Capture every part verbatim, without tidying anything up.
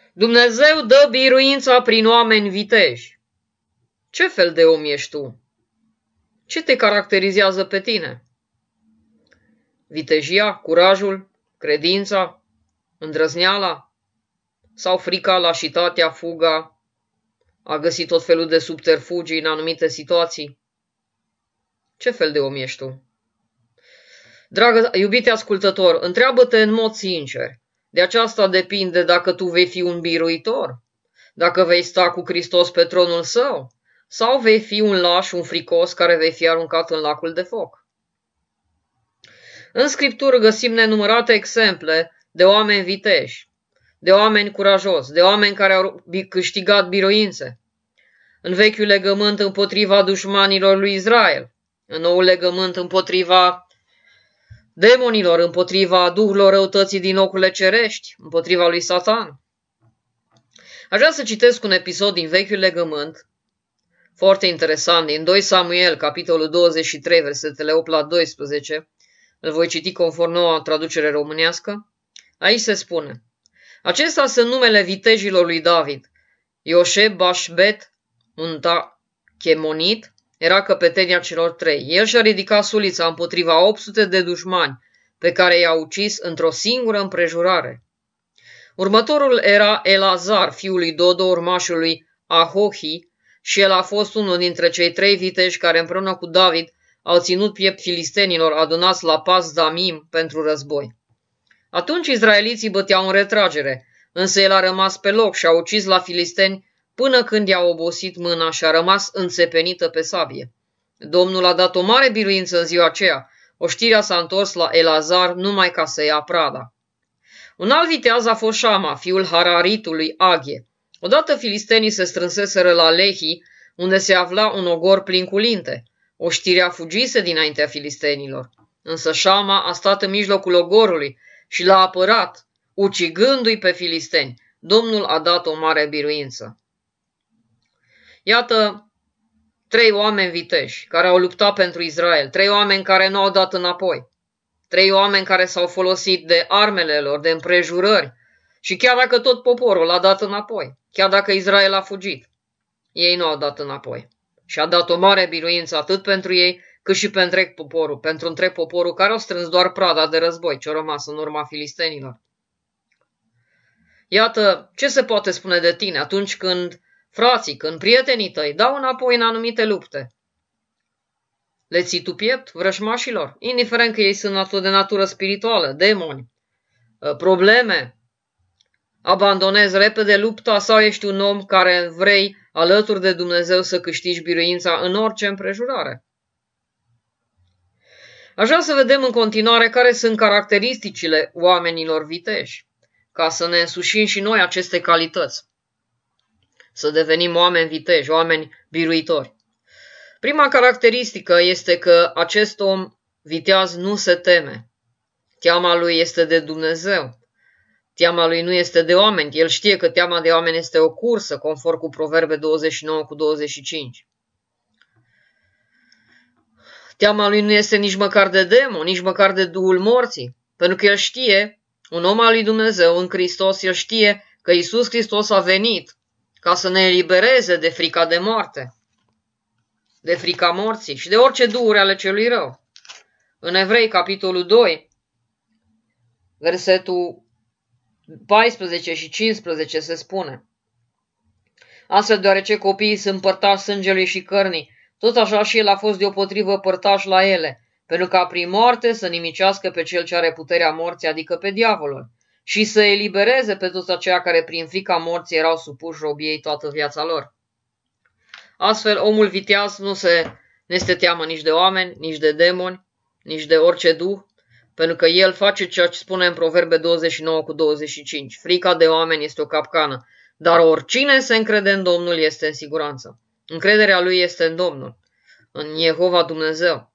Dumnezeu dă biruința prin oameni viteji. Ce fel de om ești tu? Ce te caracterizează pe tine? Vitejia, curajul, credința, îndrăzneala sau frica, lașitatea, fuga, a găsit tot felul de subterfugii în anumite situații? Ce fel de om ești tu? Dragă, iubite ascultător, întreabă-te în mod sincer. De aceasta depinde dacă tu vei fi un biruitor, dacă vei sta cu Hristos pe tronul său, sau vei fi un laș, un fricos care vei fi aruncat în lacul de foc. În Scriptură găsim nenumărate exemple de oameni viteji, de oameni curajos, de oameni care au câștigat biruințe. În Vechiul Legământ împotriva dușmanilor lui Israel, în Noul Legământ împotriva demonilor, împotriva duhurilor răutății din locurile cerești, împotriva lui Satan. Aș vrea să citesc un episod din Vechiul Legământ, foarte interesant, din doi Samuel, capitolul douăzeci și trei, versetele opt la doisprezece. Îl voi citi conform noua traducere românească. Aici se spune: acestea sunt numele vitejilor lui David. Ioșeb Bașbet, un Chemonit, era căpetenia celor trei. El și-a ridicat sulița împotriva opt sute de dușmani, pe care i-a ucis într-o singură împrejurare. Următorul era Elazar, fiul lui Dodo, urmașul lui Ahohi, și el a fost unul dintre cei trei viteji care împreună cu David au ținut piept filistenilor adunați la Pas Damim pentru război. Atunci izraeliții băteau în retragere, însă el a rămas pe loc și a ucis la filisteni până când i-a obosit mâna și a rămas înțepenită pe sabie. Domnul a dat o mare biruință în ziua aceea. Oștirea s-a întors la Elazar numai ca să ia prada. Un alt viteaz a fost Șama, fiul Hararitului Aghe. Odată filistenii se strânseseră la Lehi, unde se afla un ogor plin cu linte. Oștirea fugise dinaintea filistenilor, însă Șama a stat în mijlocul ogorului și l-a apărat, ucigându-i pe filisteni. Domnul a dat o mare biruință. Iată trei oameni viteji care au luptat pentru Israel, trei oameni care nu au dat înapoi, trei oameni care s-au folosit de armele lor, de împrejurări, și chiar dacă tot poporul a dat înapoi, chiar dacă Israel a fugit, ei nu au dat înapoi. Și a dat o mare biruință atât pentru ei, cât și pentru întreg poporul, pentru întreg poporul care au strâns doar prada de război ce a rămas în urma filistenilor. Iată ce se poate spune de tine atunci când frații, când prietenii tăi dau înapoi în anumite lupte. Le ții tu piept vrăjmașilor, indiferent că ei sunt de natură spirituală, demoni, probleme. Abandonezi repede lupta sau ești un om care vrei alături de Dumnezeu să câștigi biruința în orice împrejurare? Aș vrea să vedem în continuare care sunt caracteristicile oamenilor viteji, ca să ne însușim și noi aceste calități, să devenim oameni viteji, oameni biruitori. Prima caracteristică este că acest om viteaz nu se teme. Teama lui este de Dumnezeu. Teama lui nu este de oameni. El știe că teama de oameni este o cursă, conform cu Proverbe douăzeci și nouă cu douăzeci și cinci. Teama lui nu este nici măcar de demon, nici măcar de duhul morții, pentru că el știe, un om al lui Dumnezeu în Hristos, el știe că Iisus Hristos a venit ca să ne elibereze de frica de moarte, de frica morții și de orice duhuri ale celui rău. În Evrei, capitolul doi, versetul paisprezece și cincisprezece se spune: astfel, deoarece copiii sunt părtași sângelui și cărnii, tot așa și el a fost deopotrivă părtaș la ele, pentru ca prin moarte să nimicească pe cel ce are puterea morții, adică pe diavolul, și să elibereze pe toți aceia care prin frica morții erau supuși robiei toată viața lor. Astfel, omul viteaz nu se nu este teamă nici de oameni, nici de demoni, nici de orice duh, pentru că el face ceea ce spune în Proverbe douăzeci și nouă cu douăzeci și cinci. Frica de oameni este o capcană, dar oricine se încrede în Domnul este în siguranță. Încrederea lui este în Domnul, în Jehova Dumnezeu.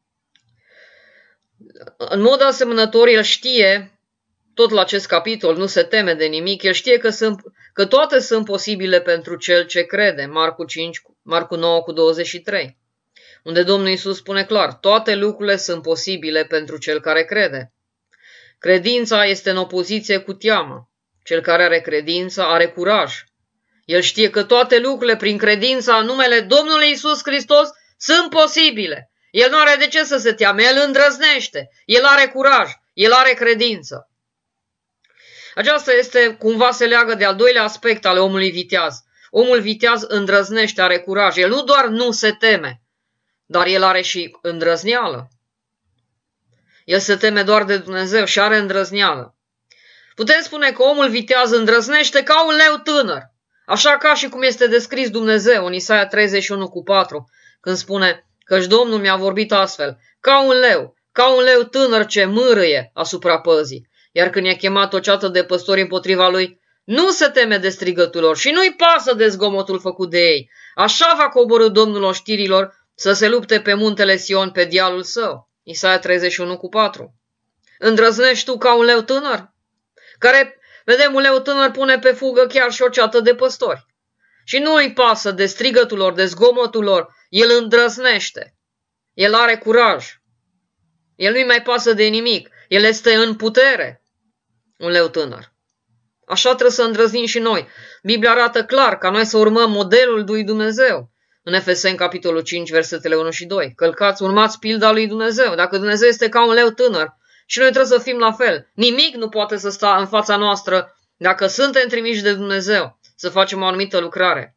În mod asemănător, el știe, tot la acest capitol, nu se teme de nimic, el știe că, sunt, că toate sunt posibile pentru cel ce crede, Marcu, cinci, Marcu nouă cu douăzeci și trei, unde Domnul Iisus spune clar, toate lucrurile sunt posibile pentru cel care crede. Credința este în opoziție cu teama. Cel care are credință are curaj. El știe că toate lucrurile prin credința în numele Domnului Iisus Hristos sunt posibile. El nu are de ce să se teamă, el îndrăznește, el are curaj, el are credință. Aceasta este, cumva se leagă de al doilea aspect al omului viteaz. Omul viteaz îndrăznește, are curaj. El nu doar nu se teme, dar el are și îndrăzneală. El se teme doar de Dumnezeu și are îndrăzneală. Putem spune că omul viteaz îndrăznește ca un leu tânăr, așa ca și cum este descris Dumnezeu în Isaia treizeci și unu cu patru, când spune căci Domnul mi-a vorbit astfel, ca un leu, ca un leu tânăr ce mârâie asupra păzii, iar când i-a chemat o ceată de păstori împotriva lui, nu se teme de strigătul lor și nu-i pasă de zgomotul făcut de ei. Așa va coborî Domnul oștirilor să se lupte pe muntele Sion pe dealul său. Isaia treizeci și unu cu patru. Îndrăznești tu ca un leu tânăr? Care, vedem, un leu tânăr pune pe fugă chiar și o ceată de păstori. Și nu îi pasă de strigătul lor, de zgomotul lor. El îndrăznește. El are curaj. El nu-i mai pasă de nimic. El este în putere. Un leu tânăr. Așa trebuie să îndrăznim și noi. Biblia arată clar ca noi să urmăm modelul lui Dumnezeu. În Efeseni, capitolul cinci, versetele unu și doi. Călcați, urmați pilda lui Dumnezeu. Dacă Dumnezeu este ca un leu tânăr și noi trebuie să fim la fel. Nimic nu poate să stea în fața noastră dacă suntem trimiși de Dumnezeu să facem o anumită lucrare.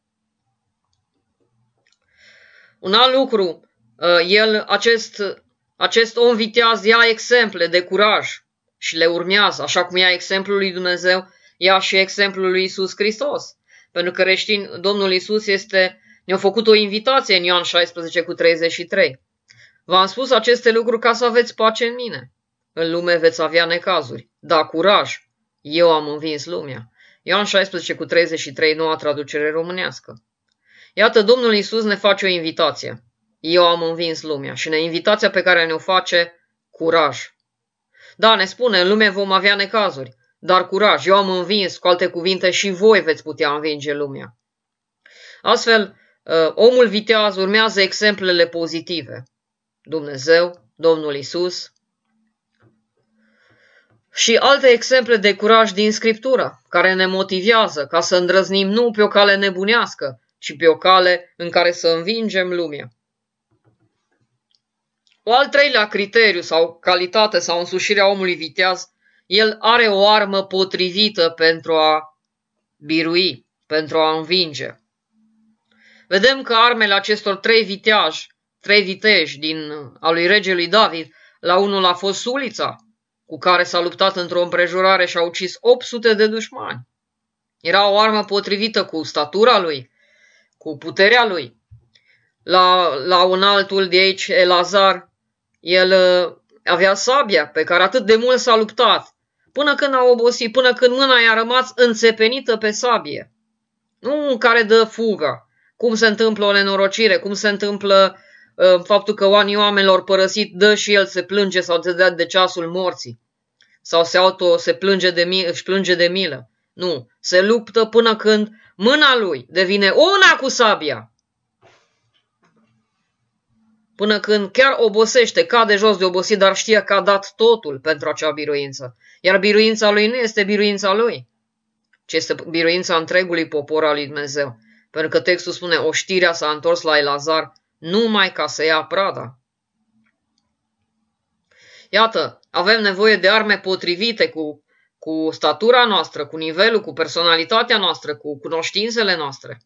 Un alt lucru, el, acest, acest om viteaz ia exemple de curaj și le urmează, așa cum ia exemplul lui Dumnezeu, ia și exemplul lui Iisus Hristos. Pentru că creștini, Domnul Iisus este, ne-a făcut o invitație în Ioan șaisprezece cu treizeci și trei. V-am spus aceste lucruri ca să aveți pace în mine. În lume veți avea necazuri. Da, curaj! Eu am învins lumea. Ioan șaisprezece cu treizeci și trei, noua traducere românească. Iată, Domnul Iisus ne face o invitație. Eu am învins lumea. Și ne invitația pe care ne-o face, curaj. Da, ne spune, în lume vom avea necazuri. Dar curaj, eu am învins, cu alte cuvinte, și voi veți putea învinge lumea. Astfel, omul viteaz urmează exemplele pozitive. Dumnezeu, Domnul Iisus și alte exemple de curaj din Scriptură, care ne motivează ca să îndrăznim nu pe o cale nebunească, ci pe o cale în care să învingem lumea. O al treilea criteriu sau calitate sau însușirea omului viteaz, el are o armă potrivită pentru a birui, pentru a învinge. Vedem că armele acestor trei viteaji, trei viteji din, a lui regelui David, la unul a fost sulița, cu care s-a luptat într-o împrejurare și a ucis opt sute de dușmani. Era o armă potrivită cu statura lui, cu puterea lui. La, la un altul de aici, Elazar, el uh, avea sabia pe care atât de mult s-a luptat, până când a obosit, până când mâna i-a rămas înțepenită pe sabie. Nu în care dă fuga, cum se întâmplă o nenorocire, cum se întâmplă uh, faptul că unii oamenilor părăsit, dă și el se plânge sau se dă de ceasul morții. Sau se auto, se plânge de milă, își plânge de milă. Nu, se luptă până când mâna lui devine una cu sabia. Până când chiar obosește, cade jos de obosit, dar știe că a dat totul pentru acea biruință. Iar biruința lui nu este biruința lui, ci este biruința întregului popor al lui Dumnezeu. Pentru că textul spune, oștirea s-a întors la Elazar numai ca să ia prada. Iată, avem nevoie de arme potrivite cu, cu statura noastră, cu nivelul, cu personalitatea noastră, cu cunoștințele noastre.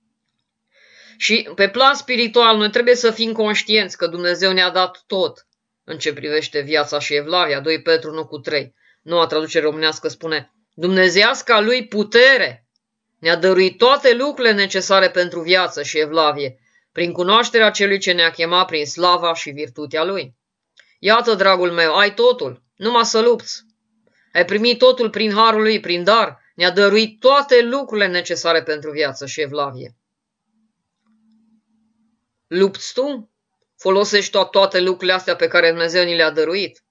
Și pe plan spiritual, noi trebuie să fim conștienți că Dumnezeu ne-a dat tot în ce privește viața și evlavia. doi Petru unu cu trei. Noua traducere românească spune, Dumnezeiasca lui putere ne-a dăruit toate lucrurile necesare pentru viață și evlavie, prin cunoașterea celui ce ne-a chemat prin slava și virtutea lui. Iată, dragul meu, ai totul, numai să lupți. Ai primit totul prin harul lui, prin dar, ne-a dăruit toate lucrurile necesare pentru viață și evlavie. Lupți tu? Folosești to- toate lucrurile astea pe care Dumnezeu ni le-a dăruit?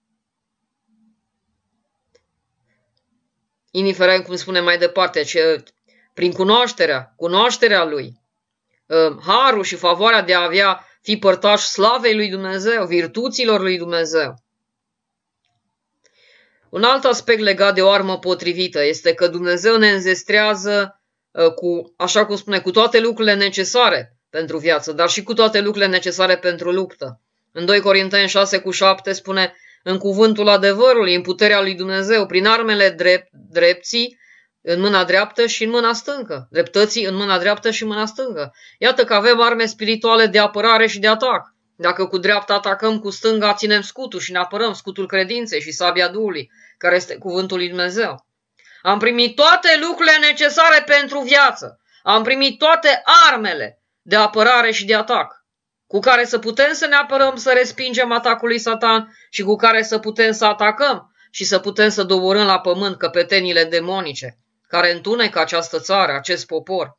Indiferent cum spune mai departe, ce, prin cunoașterea, cunoașterea lui, harul și favoarea de a avea, fi părtaș slavei lui Dumnezeu, virtuților lui Dumnezeu. Un alt aspect legat de o armă potrivită este că Dumnezeu ne înzestrează cu, așa cum spune, cu toate lucrurile necesare pentru viață, dar și cu toate lucrurile necesare pentru luptă. În doi Corinteni șase cu șapte spune: în cuvântul adevărului, în puterea lui Dumnezeu, prin armele drept, drepții în mâna dreaptă și în mâna stângă, dreptății în mâna dreaptă și în mâna stângă. Iată că avem arme spirituale de apărare și de atac. Dacă cu dreapta atacăm, cu stânga ținem scutul și ne apărăm, scutul credinței și sabia Duhului, care este cuvântul lui Dumnezeu. Am primit toate lucrurile necesare pentru viață. Am primit toate armele de apărare și de atac, cu care să putem să ne apărăm, să respingem atacul lui Satan și cu care să putem să atacăm și să putem să doborâm la pământ căpetenile demonice, care întunecă această țară, acest popor,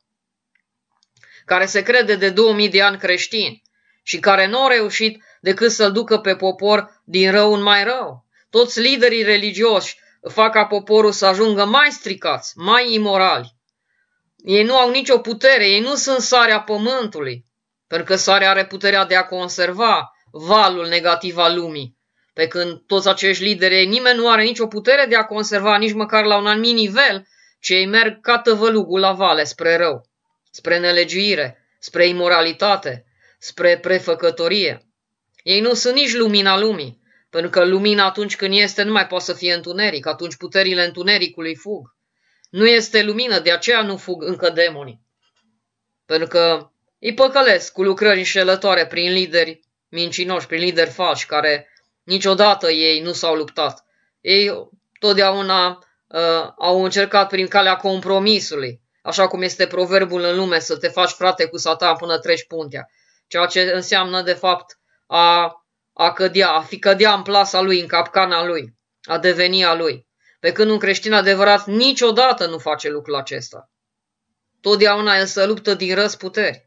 care se crede de două mii de ani creștini și care nu au reușit decât să-l ducă pe popor din rău în mai rău. Toți liderii religioși fac ca poporul să ajungă mai stricați, mai imorali. Ei nu au nicio putere, ei nu sunt sarea pământului, pentru că sarea are puterea de a conserva valul negativ al lumii. Pe când toți acești lideri, nimeni nu are nicio putere de a conserva nici măcar la un anumit nivel, ci ei merg ca tăvălugul la vale spre rău, spre nelegiuire, spre imoralitate, spre prefăcătorie. Ei nu sunt nici lumina lumii, pentru că lumina atunci când este nu mai poate să fie întuneric, atunci puterile întunericului fug. Nu este lumină, de aceea nu fug încă demonii. Pentru că îi păcălesc cu lucrări înșelătoare prin lideri mincinoși, prin lideri falși, care niciodată ei nu s-au luptat. Ei totdeauna uh, au încercat prin calea compromisului, așa cum este proverbul în lume, să te faci frate cu Satan până treci puntea, ceea ce înseamnă de fapt a, a cădea, a fi cădea în plasa lui, în capcana lui, a deveni a lui. Pe când un creștin adevărat niciodată nu face lucrul acesta. Totdeauna el se luptă din răzputeri.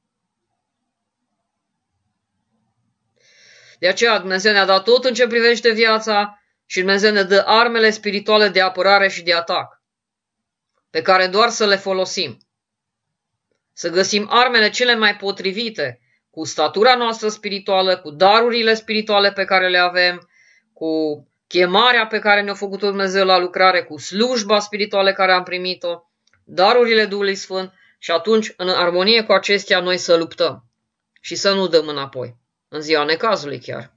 De aceea Dumnezeu ne-a dat tot în ce privește viața și Dumnezeu ne dă armele spirituale de apărare și de atac, pe care doar să le folosim. Să găsim armele cele mai potrivite cu statura noastră spirituală, cu darurile spirituale pe care le avem, cu chemarea pe care ne-a făcut Dumnezeu la lucrare, cu slujba spirituală care am primit-o, darurile Duhului Sfânt și atunci, în armonie cu acestea, noi să luptăm și să nu dăm înapoi, în ziua necazului chiar.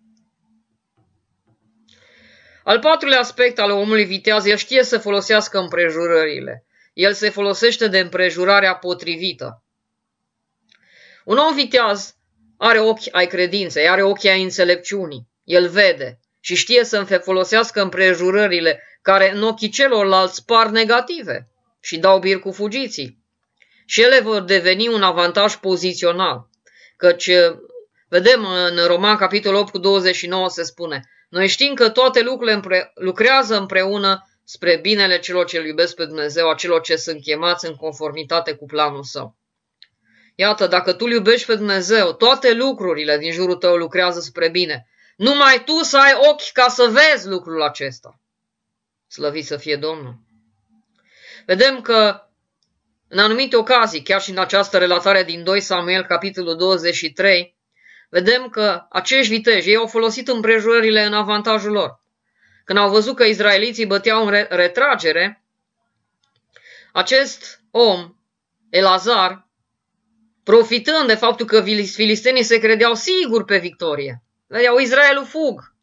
Al patrulea aspect al omului viteaz, el știe să folosească împrejurările. El se folosește de împrejurarea potrivită. Un om viteaz are ochi ai credinței, are ochi ai înțelepciunii. El vede și știe să folosească împrejurările care în ochii celorlalți par negative și dau bir cu fugiții. Și ele vor deveni un avantaj pozițional. Căci vedem în Roman capitolul opt cu douăzeci și nouă se spune: noi știm că toate lucrurile împre- lucrează împreună spre binele celor ce îl iubesc pe Dumnezeu, a celor ce sunt chemați în conformitate cu planul său. Iată, dacă tu îl iubești pe Dumnezeu, toate lucrurile din jurul tău lucrează spre bine. Numai tu să ai ochi ca să vezi lucrul acesta. Slăvit să fie Domnul. Vedem că în anumite ocazii, chiar și în această relatare din doi Samuel, capitolul douăzeci și trei, vedem că acești viteji, ei au folosit împrejurările în avantajul lor. Când au văzut că izraeliții băteau în retragere, acest om, Elazar, profitând de faptul că filistenii se credeau siguri pe victorie, vedeau Israelul fug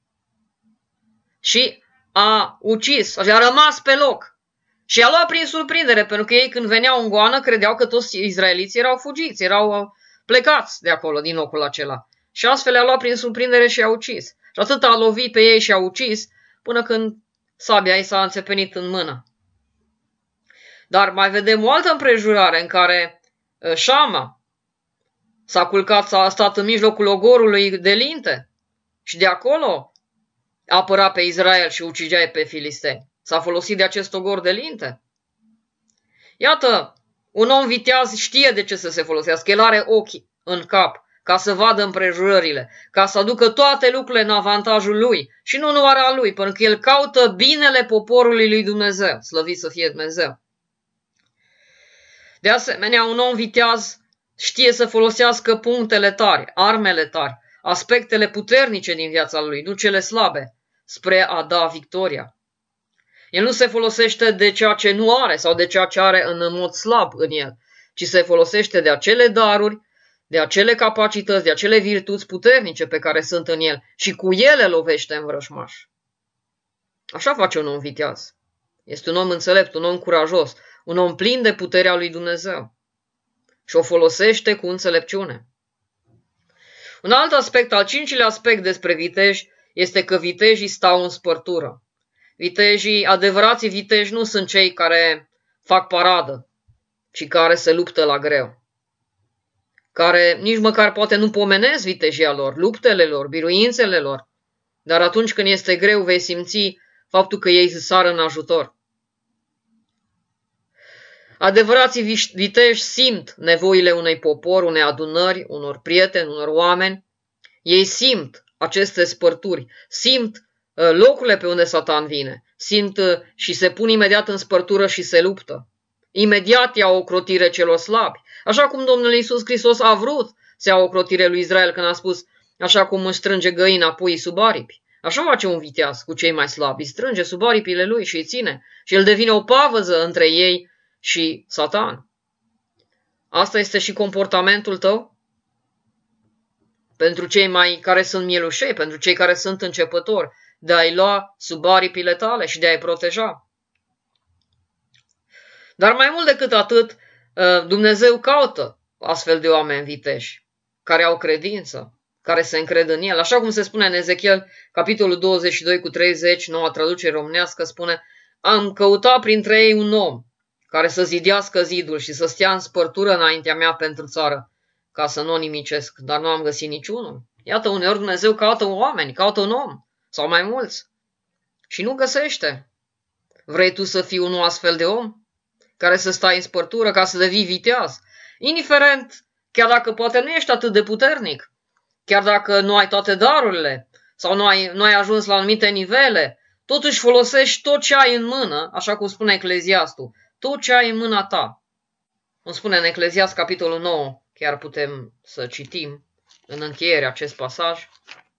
și a ucis, a rămas pe loc și a luat prin surprindere, pentru că ei când veneau în goană credeau că toți izraeliții erau fugiți, erau plecați de acolo, din locul acela. Și astfel a luat prin surprindere și a ucis. Și atât a lovit pe ei și a ucis, până când sabia ei s-a înțepenit în mână. Dar mai vedem o altă împrejurare în care Șama s-a culcat, s-a stat în mijlocul ogorului de linte și de acolo apăra pe Israel și ucigea pe filisteni. S-a folosit de acest ogor de linte. Iată, un om viteaz știe de ce să se folosească. El are ochii în cap ca să vadă împrejurările, ca să aducă toate lucrurile în avantajul lui și nu doar al lui, pentru că el caută binele poporului lui Dumnezeu. Slăvit să fie Dumnezeu. De asemenea, un om viteaz știe să folosească punctele tari, armele tari, aspectele puternice din viața lui, nu cele slabe. spre a da victoria. El nu se folosește de ceea ce nu are sau de ceea ce are în mod slab în el, ci se folosește de acele daruri, de acele capacități, de acele virtuți puternice pe care sunt în el și cu ele lovește în vrăjmaș. Așa face un om viteaz. Este un om înțelept, un om curajos, un om plin de puterea lui Dumnezeu și o folosește cu înțelepciune. Un alt aspect, al cincilea aspect despre viteji, este că vitejii stau în spărtură. Vitejii, adevărații viteji nu sunt cei care fac paradă, ci care se luptă la greu. Care nici măcar poate nu pomenesc vitejia lor, luptele lor, biruințele lor, dar atunci când este greu vei simți faptul că ei sar în ajutor. Adevărații viteji simt nevoile unui popor, unei adunări, unor prieteni, unor oameni. Ei simt aceste spărturi, simt locurile pe unde Satan vine, simt și se pun imediat în spărtură și se luptă. Imediat iau ocrotire celor slabi, așa cum Domnul Iisus Hristos a vrut să ia ocrotire lui Israel când a spus, așa cum își strânge găina puii sub aripi. Așa face un viteaz cu cei mai slabi, îi strânge sub aripile lui și îi ține și el devine o pavăză între ei și Satan. Asta este și comportamentul tău? Pentru cei mai care sunt mielușei, pentru cei care sunt începători, de a-i lua sub aripile tale și de a-i proteja. Dar mai mult decât atât, Dumnezeu caută astfel de oameni viteji, care au credință, care se încred în el. Așa cum se spune în Ezechiel, capitolul douăzeci și doi cu treizeci, noua traducere românească spune, am căutat printre ei un om care să zidească zidul și să stea în spărtură înaintea mea pentru țară, ca să nu o nimicesc, dar nu am găsit niciunul. Iată, uneori Dumnezeu caută oameni, caută un om, sau mai mulți, și nu găsește. Vrei tu să fii unul astfel de om, care să stai în spărtură ca să devii viteaz, indiferent, chiar dacă poate nu ești atât de puternic, chiar dacă nu ai toate darurile, sau nu ai, nu ai ajuns la anumite nivele, totuși folosești tot ce ai în mână, așa cum spune Ecleziastul, tot ce ai în mâna ta. Îmi spune în Ecleziast, capitolul nouă, chiar putem să citim în încheiere acest pasaj.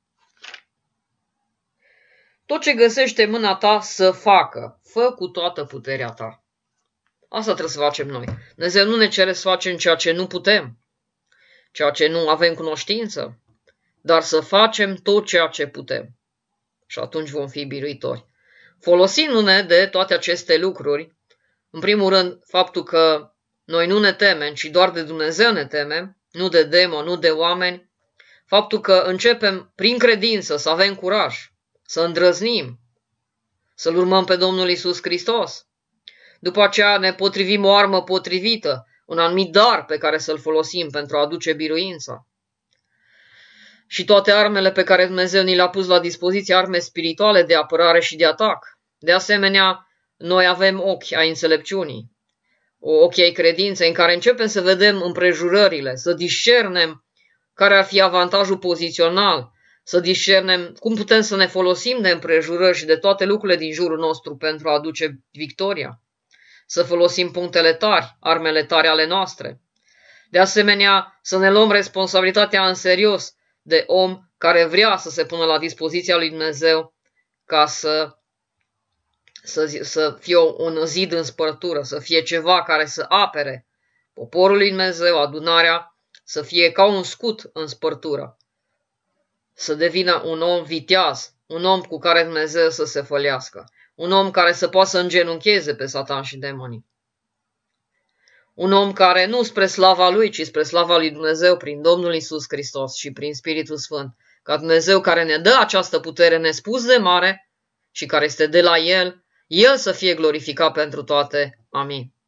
Tot ce găsește în mâna ta să facă, fă cu toată puterea ta. Asta trebuie să facem noi. Dumnezeu nu ne cere să facem ceea ce nu putem, ceea ce nu avem cunoștință, dar să facem tot ceea ce putem. Și atunci vom fi biruitori. Folosindu-ne de toate aceste lucruri, în primul rând, faptul că noi nu ne temem, ci doar de Dumnezeu ne temem, nu de demoni, nu de oameni, faptul că începem prin credință să avem curaj, să îndrăznim, să-L urmăm pe Domnul Iisus Hristos. După aceea ne potrivim o armă potrivită, un anumit dar pe care să-l folosim pentru a aduce biruința. Și toate armele pe care Dumnezeu ni le-a pus la dispoziție, arme spirituale de apărare și de atac. De asemenea, noi avem ochi ai înțelepciunii, ochi ai credinței, în care începem să vedem împrejurările, să discernem care ar fi avantajul pozițional, să discernem cum putem să ne folosim de împrejurări și de toate lucrurile din jurul nostru pentru a aduce victoria, să folosim punctele tari, armele tari ale noastre. De asemenea, să ne luăm responsabilitatea în serios de om care vrea să se pună la dispoziția lui Dumnezeu ca să, să, să fie un zid în spărtură, să fie ceva care să apere poporul lui Dumnezeu, adunarea, să fie ca un scut în spărtură, să devină un om viteaz, un om cu care Dumnezeu să se fălească, un om care să poată să îngenuncheze pe Satan și demonii. Un om care nu spre slava lui, ci spre slava lui Dumnezeu prin Domnul Iisus Hristos și prin Spiritul Sfânt. Ca Dumnezeu care ne dă această putere nespus de mare și care este de la El, El să fie glorificat pentru toate. Amin.